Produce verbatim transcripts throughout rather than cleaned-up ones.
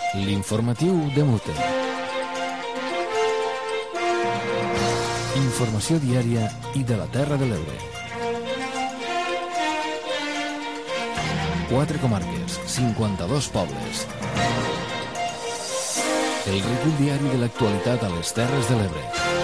L'informatiu de Mute. Informació diària i de la Terra de l'Ebre. Quatre comarques, cinquanta-dos pobles. El recull diari de l'actualitat a les Terres de l'Ebre.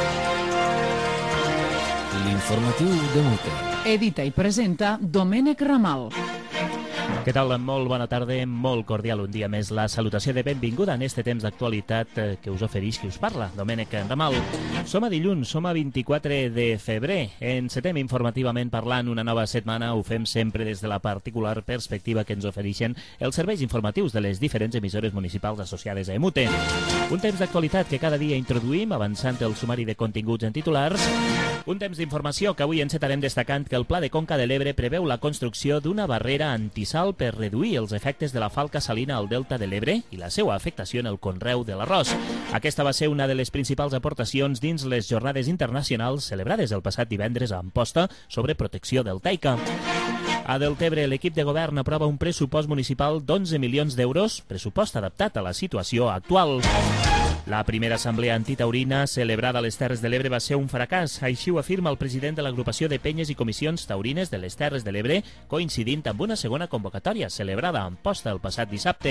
L'informatiu de Mute. Edita i presenta Domènec Ramal. Què tal? Molt bona tarda, molt cordial un dia més. La salutació de benvinguda en este temps d'actualitat que us ofereix qui us parla, Domènec Ramal. Som a dilluns, som a vint-i-quatre de febrer. Encetem informativament parlant una nova setmana. Ho fem sempre des de la particular perspectiva que ens ofereixen els serveis informatius de les diferents emissores municipals associades a Emute. Un temps d'actualitat que cada dia introduïm, avançant el sumari de continguts en titulars. Un temps d'informació que avui encetarem destacant que el Pla de Conca de l'Ebre preveu la construcció d'una barrera antisal per reduir els efectes de la falca salina al delta de l'Ebre i la seva afectació en el conreu de l'arròs. Aquesta va ser una de les principals aportacions dins les jornades internacionals celebrades el passat divendres a Amposta sobre protecció deltaica. A Deltebre, l'equip de govern aprova un pressupost municipal d'onze milions d'euros, pressupost adaptat a la situació actual. La primera assemblea antitaurina celebrada a les Terres de l'Ebre va ser un fracàs. Així ho afirma el president de l'agrupació de penyes i comissions taurines de les Terres de l'Ebre, coincidint amb una segona convocatòria celebrada a Amposta el passat dissabte.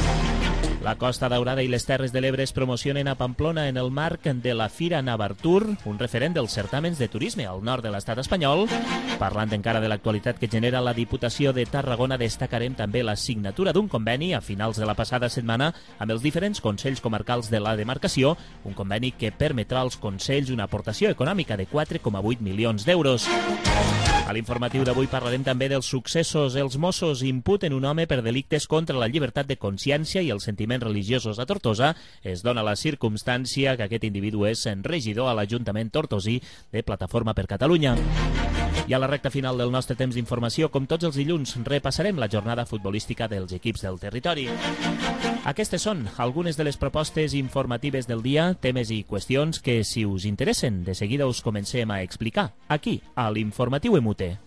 La Costa Daurada i les Terres de l'Ebre es promocionen a Pamplona en el marc de la Fira Navartur, un referent dels certàmens de turisme al nord de l'estat espanyol. Parlant encara de l'actualitat que genera la Diputació de Tarragona, destacarem també la signatura d'un conveni a finals de la passada setmana amb els diferents consells comarcals de la demarcació, un conveni que permetrà als consells una aportació econòmica de quatre coma vuit milions d'euros. A l'informatiu d'avui parlarem també dels successos. Els Mossos imputen un home per delictes contra la llibertat de consciència i els sentiments religiosos a Tortosa. Es dona la circumstància que aquest individu és regidor a l'Ajuntament tortosí de Plataforma per Catalunya. I a la recta final del nostre temps d'informació, com tots els dilluns, repassarem la jornada futbolística dels equips del territori. Aquestes són algunes de les propostes informatives del dia, temes i qüestions que, si us interessen, de seguida us comencem a explicar, aquí, a l'Informatiu Emute.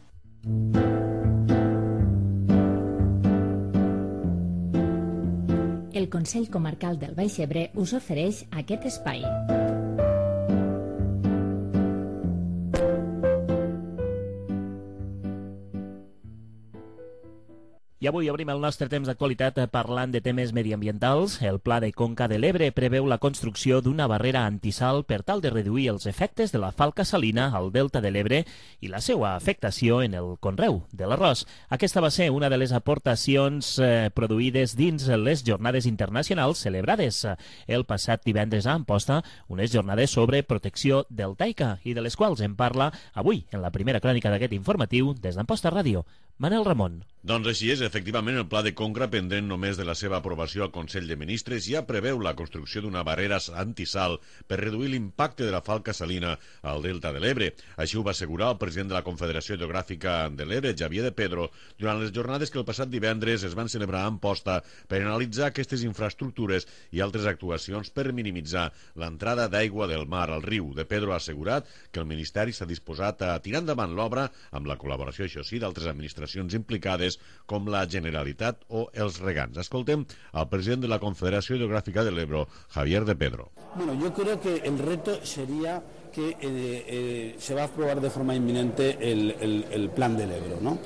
El Consell Comarcal del Baix Ebre us ofereix aquest espai. I avui obrim el nostre temps d'actualitat parlant de temes mediambientals. El Pla de Conca de l'Ebre preveu la construcció d'una barrera antisal per tal de reduir els efectes de la falca salina al delta de l'Ebre i la seva afectació en el conreu de l'arròs. Aquesta va ser una de les aportacions eh, produïdes dins les jornades internacionals celebrades el passat divendres a Amposta, unes jornades sobre protecció deltaica i de les quals en parla avui en la primera crònica d'aquest informatiu des d'Amposta Ràdio. Manel Ramon. Doncs així és, efectivament, el Pla de Conca, pendent només de la seva aprovació al Consell de Ministres, ja preveu la construcció d'una barrera antisal per reduir l'impacte de la falca salina al delta de l'Ebre. Així ho va assegurar el president de la Confederació Hidrogràfica de l'Ebre, Xavier de Pedro, durant les jornades que el passat divendres es van celebrar a Amposta per analitzar aquestes infraestructures i altres actuacions per minimitzar l'entrada d'aigua del mar al riu. De Pedro ha assegurat que el Ministeri s'ha disposat a tirar endavant l'obra amb la col·laboració, això sí, d'altres administracions implicades com la Generalitat o els regants. Escoltem al president de la Confederació Hidrográfica del Ebro, Javier de Pedro. Bueno, yo creo que el reto sería que eh, eh, se va a aprobar de forma inminente el, el, el plan del Ebro, ¿no?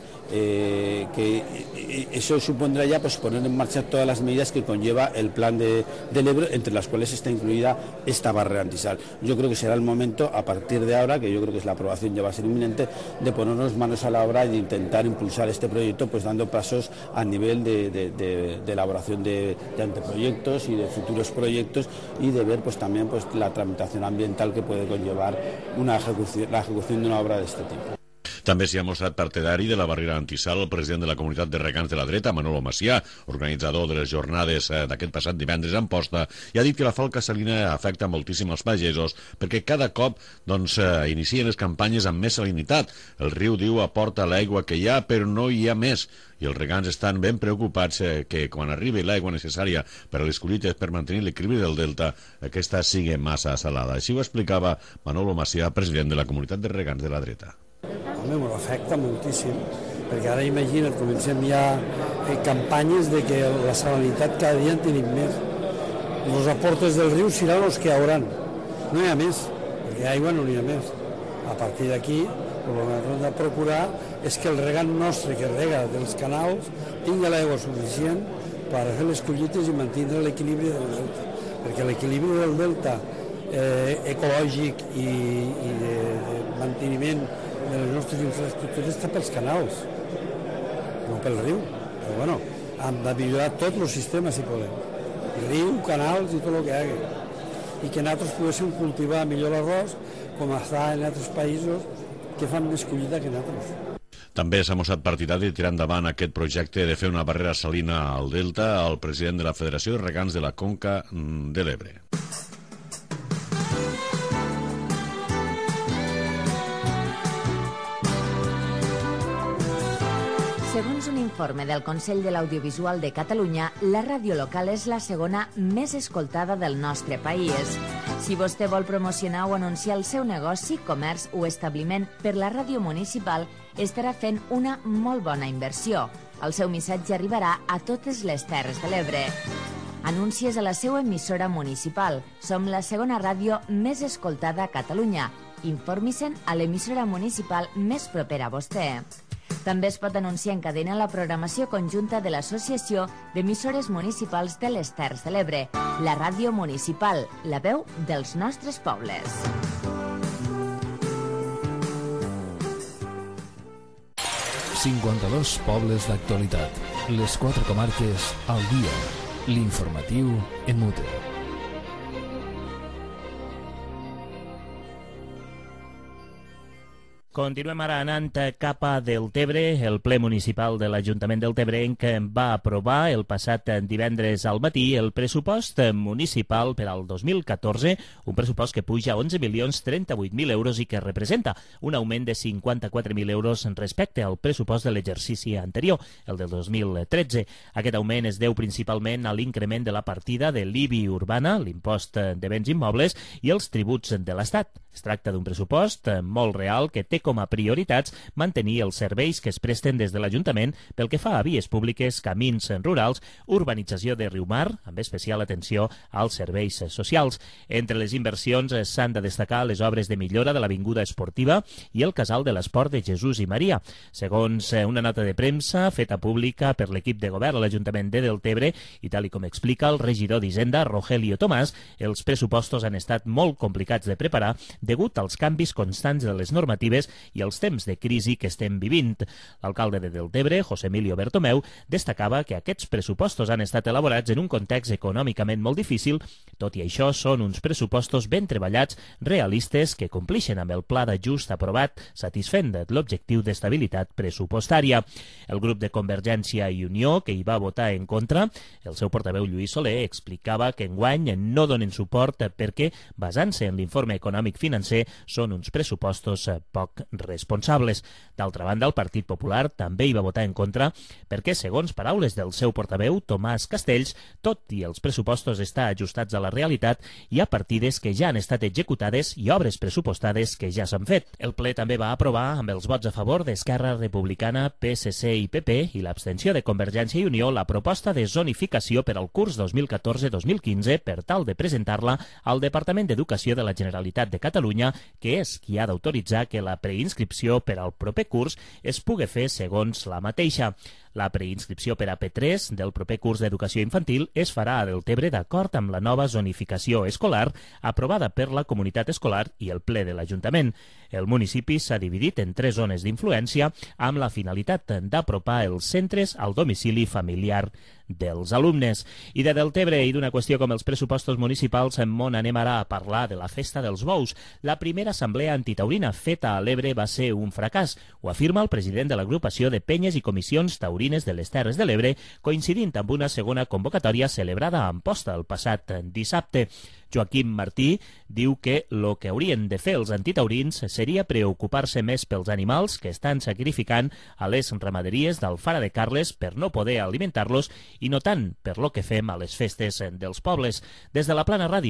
Eh, que eh, eso supondrá ya pues poner en marcha todas las medidas que conlleva el plan de, del Ebro, entre las cuales está incluida esta barrera antisal. Yo creo que será el momento, a partir de ahora, que yo creo que la aprobación ya va a ser inminente, de ponernos manos a la obra y de intentar impulsar este proyecto, pues dando pasos a nivel de, de, de, de elaboración de, de anteproyectos y de futuros proyectos, y de ver pues también pues la tramitación ambiental que puede conllevar una ejecución, la ejecución de una obra de este tipo. També s'hi ha mostrat partidari de la barrera antisal el president de la comunitat de regants de la dreta, Manolo Macià, organitzador de les jornades d'aquest passat divendres a Amposta, i ha dit que la falca salina afecta moltíssim els pagesos perquè cada cop doncs, inicien les campanyes amb més salinitat. El riu, diu, aporta l'aigua que hi ha, però no hi ha més, i els regants estan ben preocupats que quan arribi l'aigua necessària per a les collites per mantenir l'equilibri del delta, aquesta sigui massa salada. Així ho explicava Manolo Macià, president de la comunitat de regants de la dreta. Home, me l'afecta moltíssim, perquè ara imagina't, comencem ja eh, campanyes de que la salinitat cada dia en tenim més. els aportes del riu seran els que hi hauran. No hi ha més, perquè aigua no n'hi ha més. A partir d'aquí, el que nosaltres hem de procurar és que el regant nostre que rega dels canals tingui l'aigua suficient per fer les collites i mantenir l'equilibri del delta. Perquè l'equilibri del delta eh, ecològic i, i de, de manteniment de les nostres infraestructures està pels canals, no pel riu. Però bueno, hem de millorar tots els sistemes si podem. Riu, canals i tot el que hi hagi. I que nosaltres poguéssim cultivar millor l'arròs com està en altres països que fan més collita que nosaltres. També s'ha mostrat partidari de tirar endavant aquest projecte de fer una barrera salina al Delta al president de la Federació de Regants de la Conca de l'Ebre. Segons un informe del Consell de l'Audiovisual de Catalunya, la ràdio local és la segona més escoltada del nostre país. Si vostè vol promocionar o anunciar el seu negoci, comerç o establiment per la ràdio municipal, estarà fent una molt bona inversió. El seu missatge arribarà a totes les Terres de l'Ebre. Anuncies a la seva emissora municipal. Som la segona ràdio més escoltada a Catalunya. Informi-se'n a l'emissora municipal més propera a vostè. També es pot anunciar en cadena la programació conjunta de l'Associació d'Emissores Municipals de les Terres de l'Ebre, la ràdio municipal, la veu dels nostres pobles. cinquanta-dos pobles d'actualitat. Les quatre comarques al dia. L'informatiu en mute. Continuem ara anant cap a Deltebre. El ple municipal de l'Ajuntament deltebrenc va aprovar el passat divendres al matí el pressupost municipal per al dos mil catorze, un pressupost que puja a onze milions trenta-vuit mil euros i que representa un augment de cinquanta-quatre mil euros respecte al pressupost de l'exercici anterior, el del dos mil tretze. Aquest augment es deu principalment a l'increment de la partida de l'I B I urbana, l'impost de béns immobles i els tributs de l'Estat. Es tracta d'un pressupost molt real que té com a prioritats mantenir els serveis que es presten des de l'Ajuntament pel que fa a vies públiques, camins rurals, urbanització de Riumar, amb especial atenció als serveis socials. Entre les inversions s'han de destacar les obres de millora de l'Avinguda Esportiva i el Casal de l'Esport de Jesús i Maria. Segons una nota de premsa feta pública per l'equip de govern a l'Ajuntament de Deltebre i tal i com explica el regidor d'Hisenda, Rogelio Tomàs, els pressupostos han estat molt complicats de preparar degut als canvis constants de les normatives i els temps de crisi que estem vivint. L'alcalde de Deltebre, José Emilio Bertomeu, destacava que aquests pressupostos han estat elaborats en un context econòmicament molt difícil, tot i això són uns pressupostos ben treballats, realistes, que complixen amb el pla d'ajust aprovat, satisfent l'objectiu d'estabilitat pressupostària. El grup de Convergència i Unió, que hi va votar en contra, el seu portaveu Lluís Soler explicava que enguany no donen suport perquè, basant-se en l'informe econòmic financer, són uns pressupostos poc responsables. D'altra banda, el Partit Popular també hi va votar en contra perquè, segons paraules del seu portaveu, Tomàs Castells, tot i els pressupostos estar ajustats a la realitat, hi ha partides que ja han estat executades i obres pressupostades que ja s'han fet. El ple també va aprovar, amb els vots a favor d'Esquerra Republicana, P S C i P P i l'abstenció de Convergència i Unió, la proposta de zonificació per al curs dos mil catorze dos mil quinze per tal de presentar-la al Departament d'Educació de la Generalitat de Catalunya, que és qui ha d'autoritzar que la preinscripció per al proper curs es pugui fer segons la mateixa. La preinscripció per a P tres del proper curs d'educació infantil es farà a Deltebre d'acord amb la nova zonificació escolar aprovada per la comunitat escolar i el ple de l'Ajuntament. El municipi s'ha dividit en tres zones d'influència amb la finalitat d'apropar els centres al domicili familiar dels alumnes. I de Deltebre i d'una qüestió com els pressupostos municipals, en món anem ara a parlar de la Festa dels Bous. La primera assemblea antitaurina feta a l'Ebre va ser un fracàs. Ho afirma el president de l'agrupació de penyes i comissions taurines de les Terres de l'Ebre, coincidint amb una segona convocatòria celebrada a Amposta el passat dissabte. Joaquim Martí diu que el que haurien de fer els antitaurins seria preocupar-se més pels animals que estan sacrificant a les ramaderies d'Alfara de Carles per no poder alimentar-los i no tant per lo que fem a les festes dels pobles. Des de la Plana Ràdio,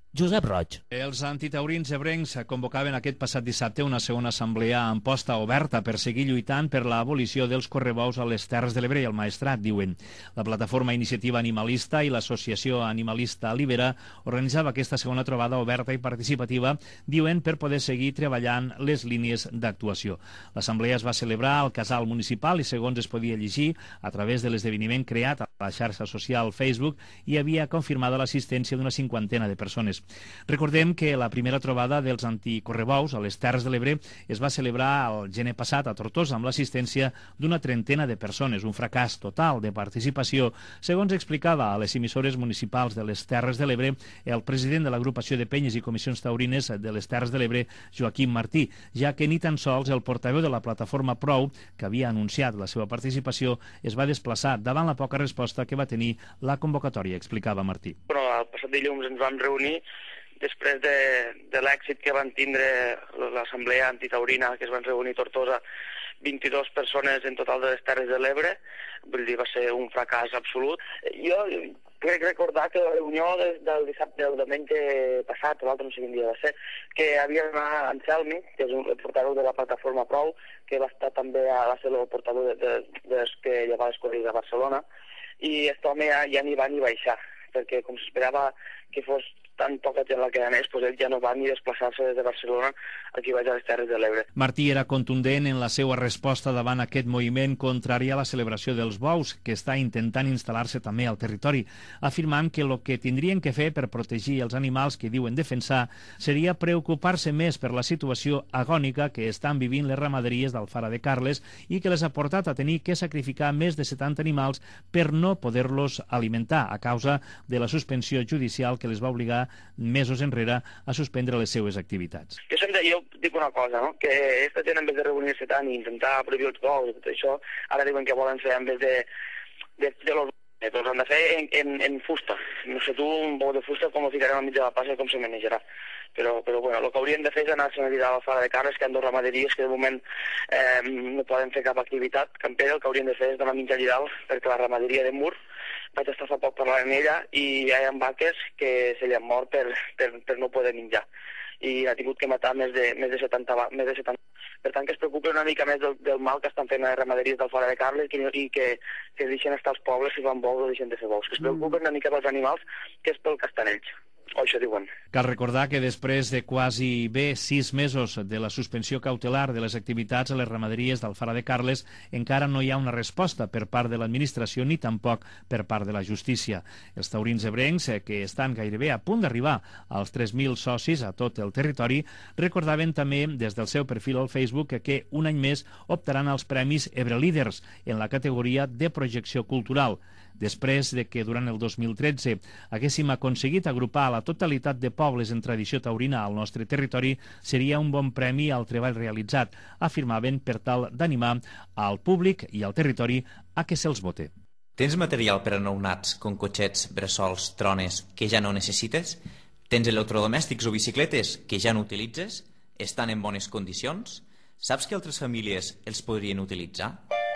Josep Roig. Els antitaurins ebrencs convocaven aquest passat dissabte una segona assemblea amb posta oberta per seguir lluitant per l'abolició dels correbous a les Terres de l'Ebre i el Maestrat, diuen. La plataforma Iniciativa Animalista i l'associació animalista Libera organitzava aquesta segona trobada oberta i participativa, diuen, per poder seguir treballant les línies d'actuació. L'assemblea es va celebrar al casal municipal i, segons es podia llegir, a través de l'esdeveniment creat a la xarxa social Facebook, hi havia confirmada l'assistència d'una cinquantena de persones. Recordem que la primera trobada dels anticorrebous a les Terres de l'Ebre es va celebrar el gener passat a Tortosa amb l'assistència d'una trentena de persones, un fracàs total de participació, segons explicava a les emissores municipals de les Terres de l'Ebre el president de l'agrupació de penyes i comissions taurines de les Terres de l'Ebre, Joaquim Martí, ja que ni tan sols el portaveu de la plataforma Prou, que havia anunciat la seva participació, es va desplaçar davant la poca resposta que va tenir la convocatòria, explicava Martí. Bueno, el passat dilluns ens vam reunir després de, de l'èxit que van tindre l'assemblea antitaurina, que es van reunir a Tortosa, vint-i-dues persones en total de les Terres de l'Ebre, vull dir, va ser un fracàs absolut. Jo crec recordar que la reunió del dissabte del diumenge passat, l'altre no sé quin dia va ser, que havia d'anar en Selmi, que és un portador de la plataforma Prou, que va estar també a la seva portador de, de, de, de que llevava les corrides a Barcelona, i aquest home ja, ja ni va ni baixar, perquè com s'esperava que fos tan poca gent la que anés, doncs ell ja no va ni desplaçar-se des de Barcelona aquí vaig a les Terres de l'Ebre. Martí era contundent en la seva resposta davant aquest moviment contrari a la celebració dels bous, que està intentant instal·lar-se també al territori, afirmant que el que tindrien que fer per protegir els animals que diuen defensar seria preocupar-se més per la situació agònica que estan vivint les ramaderies d'Alfara de Carles i que les ha portat a tenir que sacrificar més de setanta animals per no poder-los alimentar a causa de la suspensió judicial que les va obligar mesos enrere a suspendre les seues activitats. Jo sempre jo dic una cosa, no? Que aquesta gent, en vez de reunir-se tant i intentar prohibir els bous i tot això, ara diuen que volen fer en vez de, de, de los doncs han de fer en, en, en fusta. No sé tu, un bou de fusta, com ho ficarem al mig de la passa i com se manejarà. Però, però bueno, el que haurien de fer és anar-se a mirar a l'Alfara de Carles, que hi ha dos ramaderies que de moment eh, no poden fer cap activitat campera. El que haurien de fer és donar mitja llidal, perquè la ramaderia de Mur, vaig estar fa poc parlant amb ella, i hi ha vaques que se li han mort per, per, per no poder menjar. I ha tingut que matar més de, més de setanta, més de setanta. Per tant, que es preocupen una mica més del, del mal que estan fent les ramaderies d'Alfara de Carles i, i que, que deixen estar els pobles si fan bous o deixen de fer bous. Que es preocupen una mica pels animals, que és pel que estan ells. O això diuen. Cal recordar que després de quasi bé sis mesos de la suspensió cautelar de les activitats a les ramaderies d'Alfara de Carles, encara no hi ha una resposta per part de l'administració ni tampoc per part de la justícia. Els taurins ebrencs, que estan gairebé a punt d'arribar als tres mil socis a tot el territori, recordaven també des del seu perfil al Facebook que un any més optaran als Premis Ebre Líders en la categoria de projecció cultural. Després de que durant el dos mil tretze haguéssim aconseguit agrupar la totalitat de pobles en tradició taurina al nostre territori, seria un bon premi al treball realitzat, afirmaven, per tal d'animar al públic i al territori a que se'ls vote. Tens material per a nounats, com cotxets, bressols, trones, que ja no necessites? Tens electrodomèstics o bicicletes que ja no utilitzes? Estan en bones condicions? Saps que altres famílies els podrien utilitzar?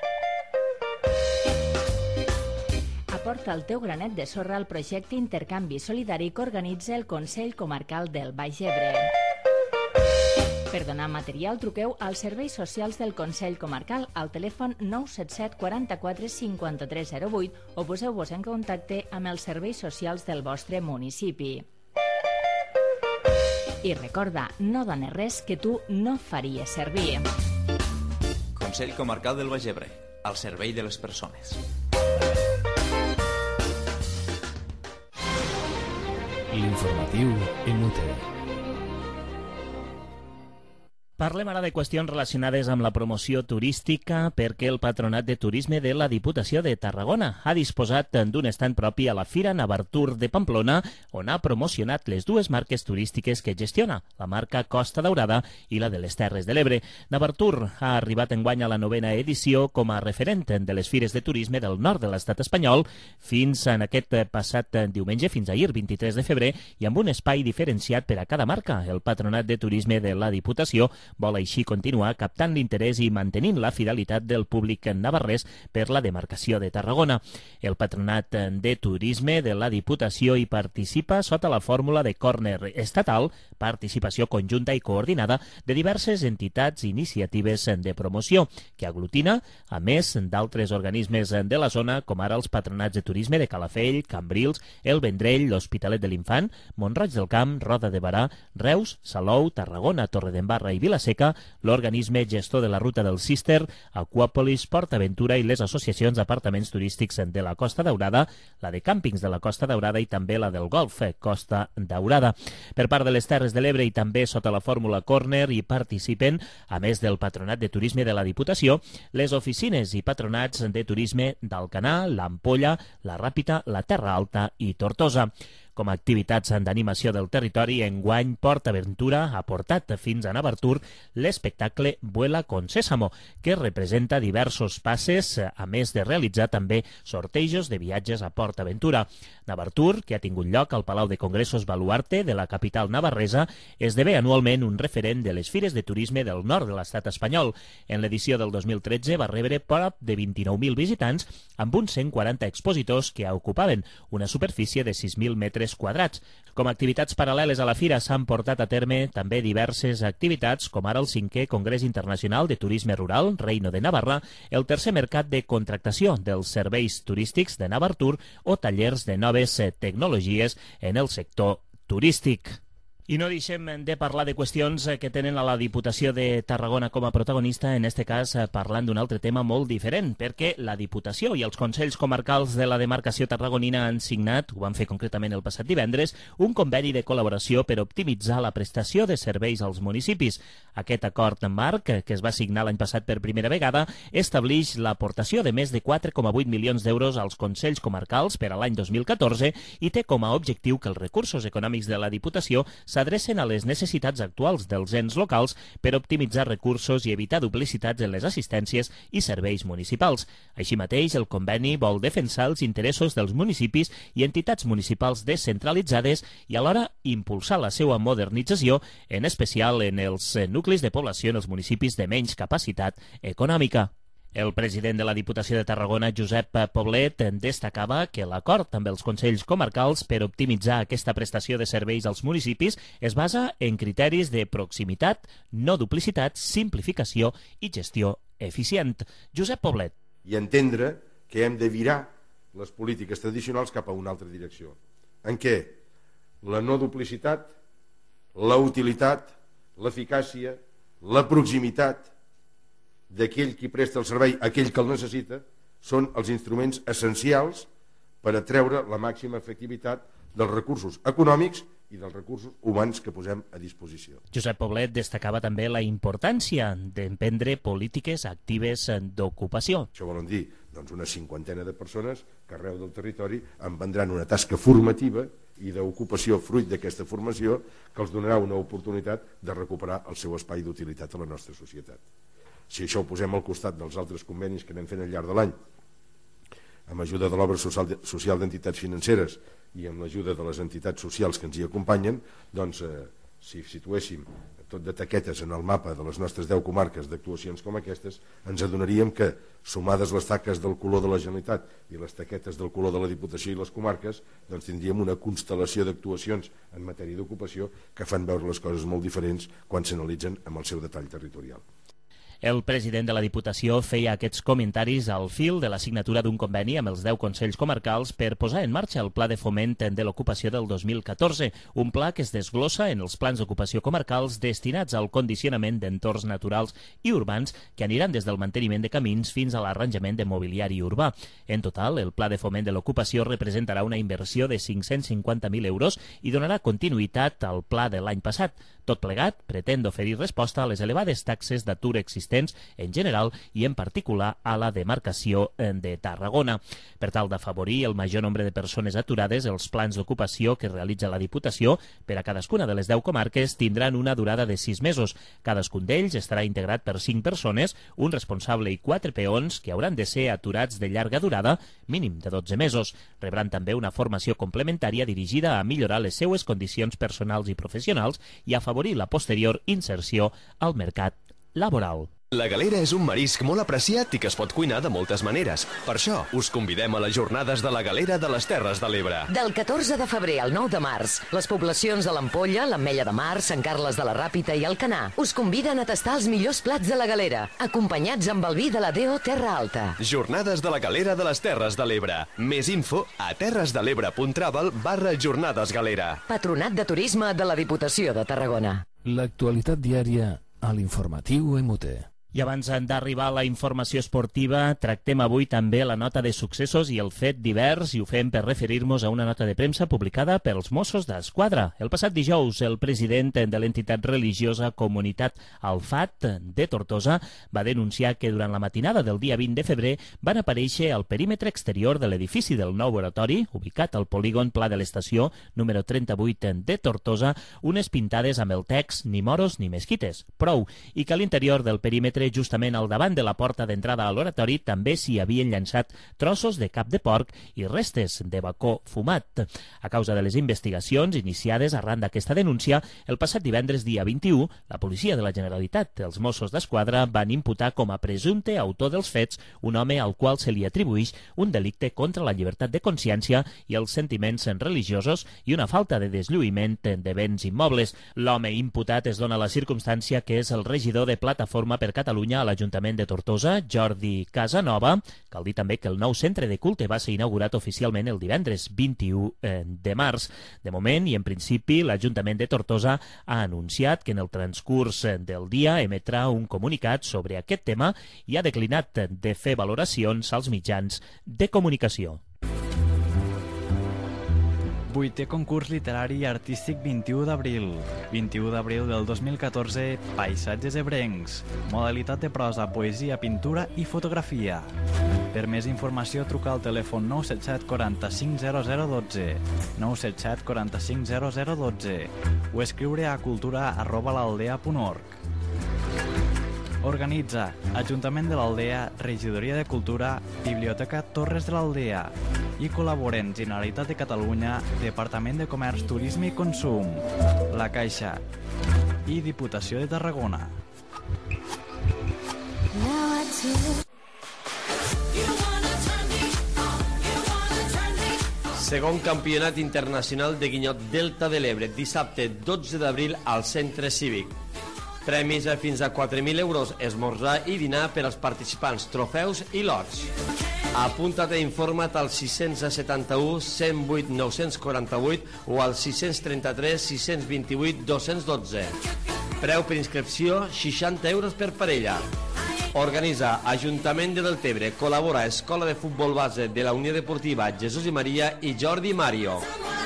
Aporta el teu granet de sorra al projecte Intercanvi Solidari que organitza el Consell Comarcal del Baix Ebre. Per donar material, truqueu als serveis socials del Consell Comarcal al telèfon nou set set quaranta-quatre cinquanta-tres zero vuit o poseu-vos en contacte amb els serveis socials del vostre municipi. I recorda, no dones res que tu no faries servir. Consell Comarcal del Baix Ebre, al servei de les persones. L'informatiu en U T. Parlem ara de qüestions relacionades amb la promoció turística perquè el Patronat de Turisme de la Diputació de Tarragona ha disposat d'un estand propi a la Fira Navartur de Pamplona, on ha promocionat les dues marques turístiques que gestiona, la marca Costa Daurada i la de les Terres de l'Ebre. Navartur ha arribat enguany a la novena edició com a referent de les fires de turisme del nord de l'estat espanyol fins en aquest passat diumenge, fins ahir, vint-i-tres de febrer, i amb un espai diferenciat per a cada marca. El Patronat de Turisme de la Diputació vol així continuar captant l'interès i mantenint la fidelitat del públic navarrès per la demarcació de Tarragona. El Patronat de Turisme de la Diputació hi participa sota la fórmula de còrner estatal, participació conjunta i coordinada de diverses entitats i iniciatives de promoció, que aglutina, a més d'altres organismes de la zona, com ara els Patronats de Turisme de Calafell, Cambrils, el Vendrell, l'Hospitalet de l'Infant, Mont-roig del Camp, Roda de Barà, Reus, Salou, Tarragona, Torredembarra i Vilaseca, l'organisme gestor de la ruta del Cister, Aquàpolis, PortAventura i les associacions d'apartaments turístics de la Costa Daurada, la de càmpings de la Costa Daurada i també la del Golf Costa Daurada. Per part de les Terres de l'Ebre i també sota la fórmula Corner hi participen, a més del Patronat de Turisme de la Diputació, les oficines i patronats de turisme d'Alcanar, l'Ampolla, la Ràpita, la Terra Alta i Tortosa. Com a activitats d'animació del territori, enguany PortAventura ha portat fins a Navartur l'espectacle Vuela con Sésamo, que representa diversos passes, a més de realitzar també sortejos de viatges a PortAventura. Navartur, que ha tingut lloc al Palau de Congressos Baluarte de la capital navarresa, esdevé anualment un referent de les fires de turisme del nord de l'estat espanyol. En l'edició del dos mil tretze va rebre prop de vint-i-nou mil visitants amb uns cent quaranta expositors que ocupaven una superfície de sis mil metres quadrats. Com a activitats paral·leles a la fira s'han portat a terme també diverses activitats, com ara el cinquè Congrés Internacional de Turisme Rural, Reino de Navarra, el tercer mercat de contractació dels serveis turístics de Navartur o tallers de noves tecnologies en el sector turístic. I no deixem de parlar de qüestions que tenen a la Diputació de Tarragona com a protagonista, en este cas parlant d'un altre tema molt diferent, perquè la Diputació i els Consells Comarcals de la demarcació tarragonina han signat, ho van fer concretament el passat divendres, un conveni de col·laboració per optimitzar la prestació de serveis als municipis. Aquest acord marc, que es va signar l'any passat per primera vegada, estableix l'aportació de més de quatre coma vuit milions d'euros als Consells Comarcals per a l'any dos mil catorze i té com a objectiu que els recursos econòmics de la Diputació s'adrecen a les necessitats actuals dels ens locals per optimitzar recursos i evitar duplicitats en les assistències i serveis municipals. Així mateix, el conveni vol defensar els interessos dels municipis i entitats municipals descentralitzades i alhora impulsar la seva modernització, en especial en els nuclis de població en els municipis de menys capacitat econòmica. El president de la Diputació de Tarragona, Josep Poblet, destacava que l'acord amb els Consells Comarcals per optimitzar aquesta prestació de serveis als municipis es basa en criteris de proximitat, no duplicitat, simplificació i gestió eficient. Josep Poblet. I entendre que hem de virar les polítiques tradicionals cap a una altra direcció, en què la no duplicitat, la utilitat, l'eficàcia, la proximitat d'aquell qui presta el servei a aquell que el necessita són els instruments essencials per atreure la màxima efectivitat dels recursos econòmics i dels recursos humans que posem a disposició. Josep Poblet destacava també la importància d'emprendre polítiques actives d'ocupació. Això volen dir doncs, una cinquantena de persones que arreu del territori emprendran una tasca formativa i d'ocupació fruit d'aquesta formació que els donarà una oportunitat de recuperar el seu espai d'utilitat a la nostra societat. Si això ho posem al costat dels altres convenis que anem fent al llarg de l'any, amb ajuda de l'obra social d'entitats financeres i amb l'ajuda de les entitats socials que ens hi acompanyen, doncs eh, si situéssim tot de taquetes en el mapa de les nostres deu comarques d'actuacions com aquestes, ens adonaríem que, sumades les taques del color de la Generalitat i les taquetes del color de la Diputació i les comarques, doncs tindríem una constel·lació d'actuacions en matèria d'ocupació que fan veure les coses molt diferents quan s'analitzen amb el seu detall territorial. El president de la Diputació feia aquests comentaris al fil de la signatura d'un conveni amb els deu Consells Comarcals per posar en marxa el Pla de Foment de l'Ocupació del dos mil catorze, un pla que es desglossa en els plans d'ocupació comarcals destinats al condicionament d'entorns naturals i urbans que aniran des del manteniment de camins fins a l'arranjament de mobiliari urbà. En total, el Pla de Foment de l'Ocupació representarà una inversió de cinc-cents cinquanta mil euros i donarà continuïtat al pla de l'any passat. Tot plegat pretén d'oferir resposta a les elevades taxes d'atur existents existents en general i en particular a la demarcació de Tarragona. Per tal d'afavorir el major nombre de persones aturades, els plans d'ocupació que realitza la Diputació per a cadascuna de les deu comarques tindran una durada de sis mesos. Cadascun d'ells estarà integrat per cinc persones, un responsable i quatre peons que hauran de ser aturats de llarga durada, mínim de dotze mesos. Rebran també una formació complementària dirigida a millorar les seues condicions personals i professionals i afavorir la posterior inserció al mercat laboral. La galera és un marisc molt apreciat i que es pot cuinar de moltes maneres. Per això, us convidem a les jornades de la galera de les Terres de l'Ebre. Del catorze de febrer al nou de març, les poblacions de l'Ampolla, l'Ametlla de Mar, Sant Carles de la Ràpita i Alcanar us conviden a tastar els millors plats de la galera, acompanyats amb el vi de la D O Terra Alta. Jornades de la galera de les Terres de l'Ebre. Més info a terresdelebre.travel barra jornades galera. Patronat de Turisme de la Diputació de Tarragona. L'actualitat diària a l'informatiu M T. I abans d'arribar a la informació esportiva, tractem avui també la nota de successos i el fet divers, i ho fem per referir-nos a una nota de premsa publicada pels Mossos d'Esquadra. El passat dijous, el president de l'entitat religiosa Comunitat Alfat de Tortosa va denunciar que durant la matinada del dia vint de febrer van aparèixer al perímetre exterior de l'edifici del nou oratori, ubicat al polígon Pla de l'Estació, número trenta-vuit de Tortosa, unes pintades amb el text «Ni moros ni mesquites». Prou, i que a l'interior del perímetre, justament al davant de la porta d'entrada a l'oratori, també s'hi havien llançat trossos de cap de porc i restes de bacó fumat. A causa de les investigacions iniciades arran d'aquesta denúncia, el passat divendres dia vint-i-u, la policia de la Generalitat, els Mossos d'Esquadra, van imputar com a presumpte autor dels fets un home al qual se li atribuïx un delicte contra la llibertat de consciència i els sentiments religiosos i una falta de deslluïment de béns immobles. L'home imputat es dona la circumstància que és el regidor de Plataforma per Catalunya a l'Ajuntament de Tortosa, Jordi Casanova. Cal dir també que el nou centre de culte va ser inaugurat oficialment el divendres vint-i-u de març. De moment, i en principi, l'Ajuntament de Tortosa ha anunciat que en el transcurs del dia emetrà un comunicat sobre aquest tema i ha declinat de fer valoracions als mitjans de comunicació. Vuitè concurs literari i artístic vint-i-u d'abril. vint-i-u d'abril del dos mil catorze, Paisatges ebrencs. Modalitat de prosa, poesia, pintura i fotografia. Per més informació, truca al telèfon nou set set quaranta-cinc zero zero dotze, nou set set quaranta-cinc zero zero dotze o escriure a cultura arroba l'aldea punt org. Organitza Ajuntament de l'Aldea, Regidoria de Cultura, Biblioteca Torres de l'Aldea i col·laboren Generalitat de Catalunya, Departament de Comerç, Turisme i Consum, La Caixa i Diputació de Tarragona. Segon Campionat Internacional de Guinyot Delta de l'Ebre, dissabte dotze d'abril al Centre Cívic. Premis a fins a quatre mil euros, esmorzar i dinar per als participants, trofeus i lots. Apunta't i informa't al sis setanta-u, cent vuit, nou cents quaranta-vuit o al sis trenta-tres, sis vint-i-vuit, dos cents dotze. Preu per inscripció, seixanta euros per parella. Organitza Ajuntament de Deltebre, col·labora Escola de Futbol Base de la Unió Deportiva Jesús i Maria i Jordi Mario.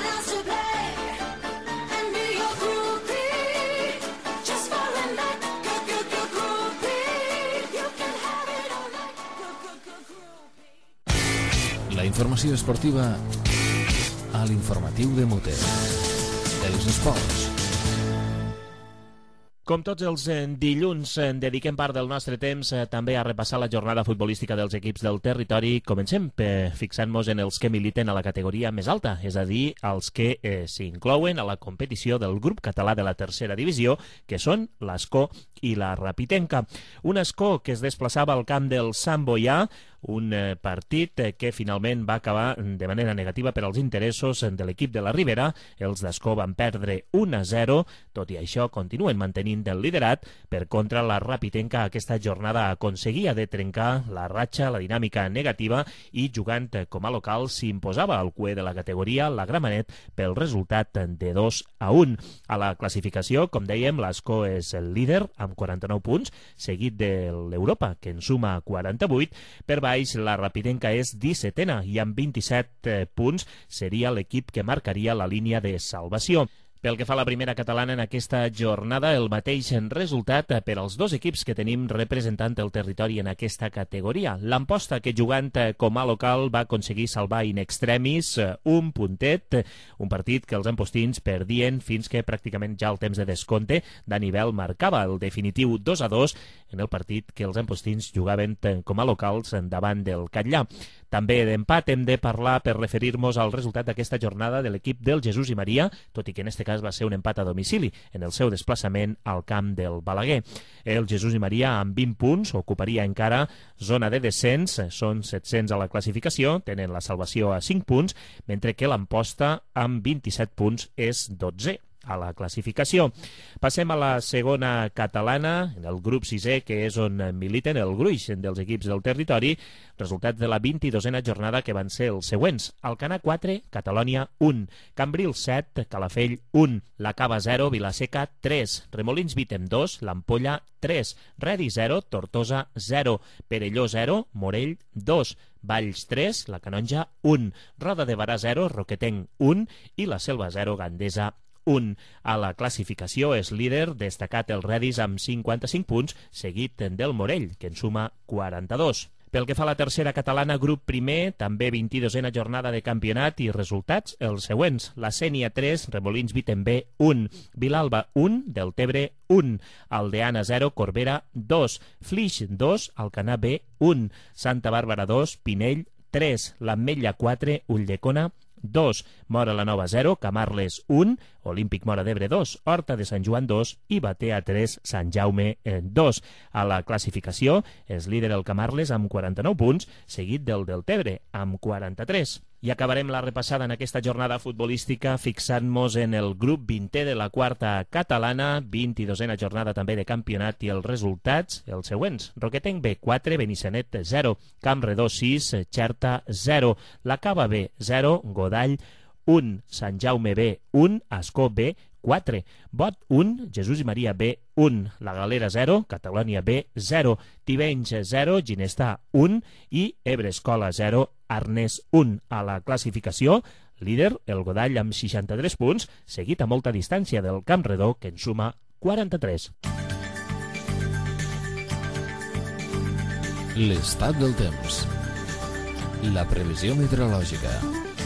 La informació esportiva a l'informatiu de Mote. Els esports. Com tots els dilluns, dediquem part del nostre temps també a repassar la jornada futbolística dels equips del territori. Comencem fixant-nos en els que militen a la categoria més alta, és a dir, els que eh, s'inclouen a la competició del grup català de la tercera divisió, que són l'Escó i la Rapitenca. Un Escó que es desplaçava al camp del Sant Boià, un partit que finalment va acabar de manera negativa per als interessos de l'equip de la Ribera. Els d'Escó van perdre un a zero, tot i això continuen mantenint el liderat. Per contra, la Rapitenca aquesta jornada aconseguia de trencar la ratxa, la dinàmica negativa, i jugant com a local s'imposava al cué de la categoria, la Gramenet, pel resultat de dos a un. A la classificació, com dèiem, l'Escó és el líder amb quaranta-nou punts, seguit de l'Europa, que en suma quaranta-vuit. Per baix, la Rapitenca és dissetena i amb vint-i-set punts seria l'equip que marcaria la línia de salvació. Pel que fa a la primera catalana en aquesta jornada, el mateix resultat per als dos equips que tenim representant el territori en aquesta categoria. L'Amposta, que jugant com a local va aconseguir salvar in extremis un puntet, un partit que els ampostins perdien fins que pràcticament ja el temps de descompte d'Anivel marcava el definitiu dos a dos en el partit que els ampostins jugaven com a locals davant del Catllà. També d'empat hem de parlar per referir-nos al resultat d'aquesta jornada de l'equip del Jesús i Maria, tot i que en aquest cas va ser un empat a domicili en el seu desplaçament al camp del Balaguer. El Jesús i Maria amb vint punts ocuparia encara zona de descens, són set-cents a la classificació, tenen la salvació a cinc punts, mentre que l'Amposta amb vint-i-set punts és dotzè a la classificació. Passem a la segona catalana, en el grup sisè, que és on militen el gruix dels equips del territori, resultats de la vint-i-dosena jornada que van ser els següents. Alcanar quatre, Catalònia un, Cambril set, Calafell un, La Cava zero, Vilaseca tres, Remolins Vítem dos, l'Ampolla tres, Redi zero, Tortosa zero, Perelló zero, Morell dos, Valls tres, La Canonja un, Roda de Barà zero, Roquetenc un i la Selva zero, Gandesa un. A la classificació és líder destacat el Redis amb cinquanta-cinc punts, seguit del Morell, que en suma quaranta-dos. Pel que fa a la tercera catalana, grup primer, també vint-i-dosena jornada de campionat i resultats els següents. La Sénia tres, Remolins Vítem B un, Vilalba un, Deltebre un, Aldeana zero, Corbera dos, Flix dos, Alcanar B un, Santa Bàrbara dos, Pinell tres, l'Ametlla quatre, Ulldecona dos, Mora la Nova zero, Camarles un, Olímpic Mora d'Ebre dos, Horta de Sant Joan dos i Batea tres, Sant Jaume dos. A la classificació és líder el Camarles amb quaranta-nou punts, seguit del Deltebre amb quaranta-tres. I acabarem la repassada en aquesta jornada futbolística fixant-nos en el grup vintè de la quarta catalana, vint-i-dosena jornada també de campionat i els resultats, els següents. Roquetenc B quatre, Benissanet zero, Campredó sis, Xerta zero, La Cava B zero, Godall un, Sant Jaume B un, Ascó B quatre, Bot un, Jesús i Maria B un, La Galera zero, Catalònia B zero, Tivenys zero, Ginestà un i Ebrescola zero, Arnes un. A la classificació, líder el Godall amb seixanta-tres punts, seguit a molta distància del Campredó, que en suma quaranta-tres. L'estat del temps. La previsió meteorològica.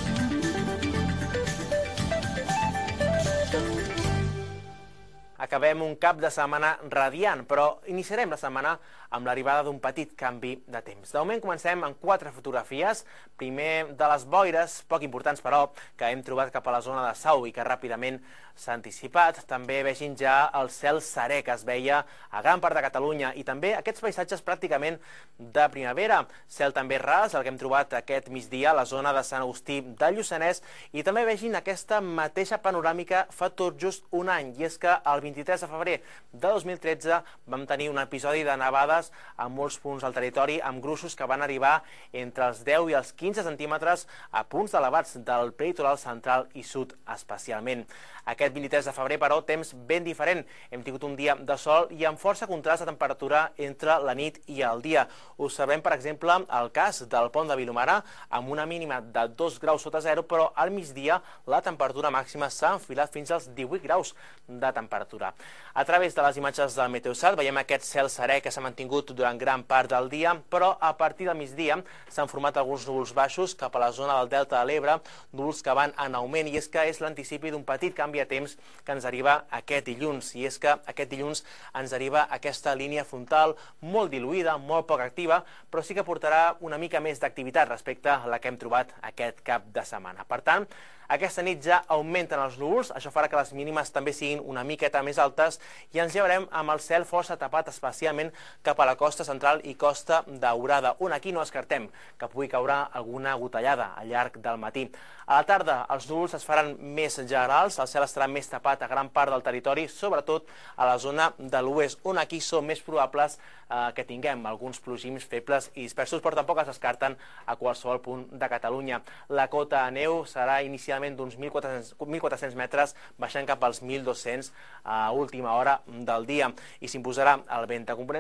Acabem un cap de setmana radiant, però iniciarem la setmana amb l'arribada d'un petit canvi de temps. De moment comencem amb quatre fotografies. Primer de les boires, poc importants però, que hem trobat cap a la zona de Sau i que ràpidament s'ha anticipat. També vegin ja el cel serè que es veia a gran part de Catalunya i també aquests paisatges pràcticament de primavera. Cel també ras, el que hem trobat aquest migdia a la zona de Sant Agustí de Lluçanès, i també vegin aquesta mateixa panoràmica fa tot just un any, i és que el vint-i-tres de febrer de dos mil tretze vam tenir un episodi de nevades a molts punts del territori amb gruixos que van arribar entre els deu i els quinze centímetres a punts elevats del peritoral central i sud especialment. Aquest vint-i-tres de febrer, però, temps ben diferent. Hem tingut un dia de sol i amb força contrast de temperatura entre la nit i el dia. Observem, per exemple, el cas del Pont de Vilomara, amb una mínima de dos graus sota zero, però al migdia la temperatura màxima s'ha enfilat fins als divuit graus de temperatura. A través de les imatges del Meteosat veiem aquest cel serè que s'ha mantingut durant gran part del dia, però a partir del migdia s'han format alguns núvols baixos cap a la zona del Delta de l'Ebre, núvols que van en augment, i és que és l'anticipi d'un petit canvi de temps que ens arriba aquest dilluns, i és que aquest dilluns ens arriba aquesta línia frontal molt diluïda, molt poc activa, però sí que portarà una mica més d'activitat respecte a la que hem trobat aquest cap de setmana. Per tant, aquesta nit ja augmenten els núvols, això farà que les mínimes també siguin una miqueta més altes i ens llevarem amb el cel força tapat, especialment cap a la costa central i costa daurada, on aquí no descartem que pugui caure alguna gotellada al llarg del matí. A la tarda els núvols es faran més generals, el cel estarà més tapat a gran part del territori, sobretot a la zona de l'oest, on aquí són més probables eh, que tinguem alguns plogims febles i dispersos, però tampoc es descarten a qualsevol punt de Catalunya. La cota de neu serà inicialment d'uns mil quatre-cents metres, baixant cap als mil dos-cents a última hora del dia, i s'imposarà el vent de component sud, però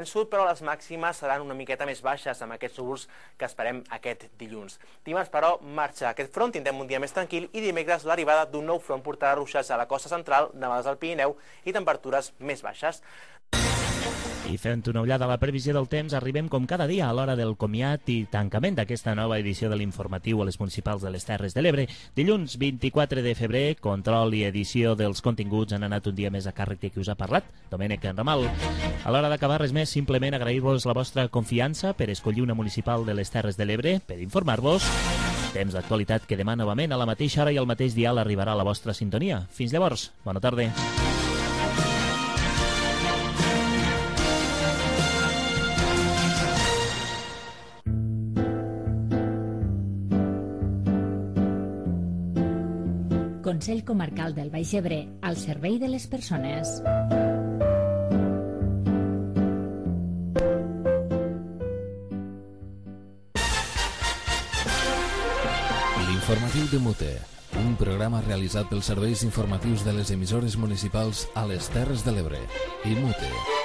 però les màximes seran una miqueta més baixes amb aquests núvols que esperem aquest dilluns. Dimarts, però, marxa aquest front, tindrem un dia més tranquil i dimecres l'arribada d'un nou front portarà ruixats a la costa central, nevades al Pirineu i temperatures més baixes. I fent una ullada a la previsió del temps, arribem com cada dia a l'hora del comiat i tancament d'aquesta nova edició de l'informatiu a les municipals de les Terres de l'Ebre. Dilluns vint-i-quatre de febrer, control i edició dels continguts han anat un dia més a càrrec de qui us ha parlat, Domènec Ramal. A l'hora d'acabar, res més, simplement agrair-vos la vostra confiança per escollir una municipal de les Terres de l'Ebre, per informar-vos. Temps d'actualitat que demà novament a la mateixa hora i al mateix dial arribarà a la vostra sintonia. Fins llavors, bona tarda. Consell Comarcal del Baix Ebre, al servei de les persones. L'informatiu de Mute, un programa realitzat pels serveis informatius de les emissores municipals a les Terres de l'Ebre i Mute.